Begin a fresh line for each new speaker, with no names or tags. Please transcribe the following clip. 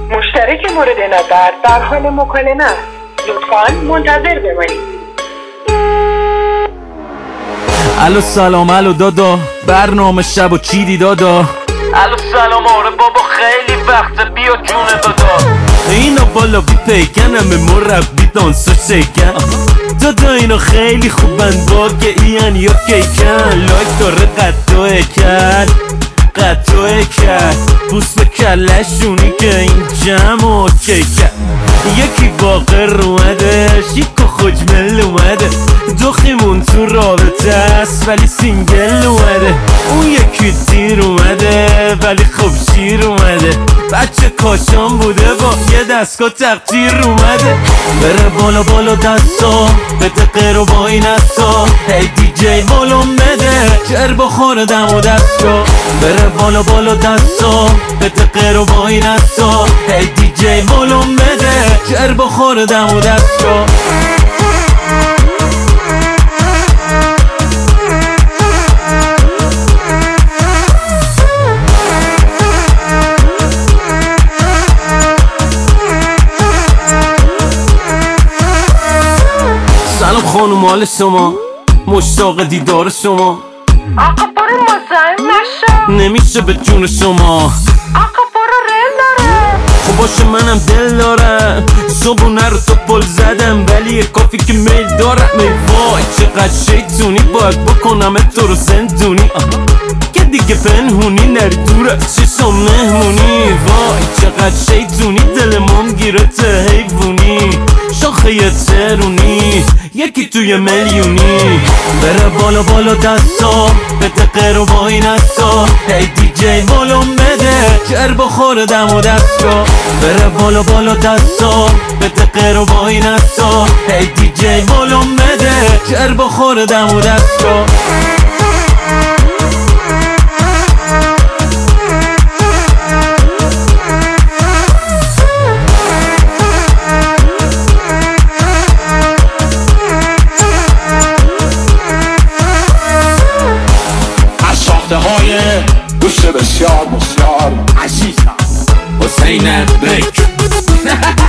مشترک مورد نظر در حال مکالمه است. لطفاً منتظر بمانید.
الو سلام، الو دادا، برنامه شب و چیدی دادا؟ الو سلام، آره بابا خیلی وقت، بیا جون دادا. اینا بالا بی پیکنم مربی دانسا شکن دادا، اینا خیلی خوبن واقعیان یا کیکن. لایک داره قطعه کرد بوس به کلشونی که این جمع اوکی کرد. یکی باقر اومده شیک و خوجمل اومده، دخیمون تو رابطه است ولی سینگل اومده. اون یکی دیر اومده ولی خب شیر اومده، بچه کاشان بوده با یه دستگاه تقدیر اومده. بره بالا بالا دستا بده غیر و با این استا، هی دی جی بالون بده جر بخوره دم و دستا. بره بالا بالا دستا بده غیر و با این استا، هی دی جی بالون بده جر بخوره دم و دستا. سلام خانم، مال شما، مشتاق دیدار شما.
آقا برو مزاحم نشو،
نمیشه به جون شما.
آقا برو رل داره.
خب باشه منم دل دارم، صبحونه رو تا پل زدم ولی یه کافی که میل دارم. ای وای چقدر شیطونی، باید بکنم تو رو زندونی که دیگه پنهونی نری دور از چشم مهمونی. وای چقدر شیطونی، دل مام گیره ته حیوونی، شاخه یه ترونی یکی توی میلیونی. بره بالا بالا دستا بده غیر و با این استا، هی دی جی بالون بده جر بخوره دم و دستا. بره بالا بالا دستا بده غیر و با این استا، هی دی جی بالون بده جر بخوره دم و دستا.
گوشت بسیار عزیزم حسین بک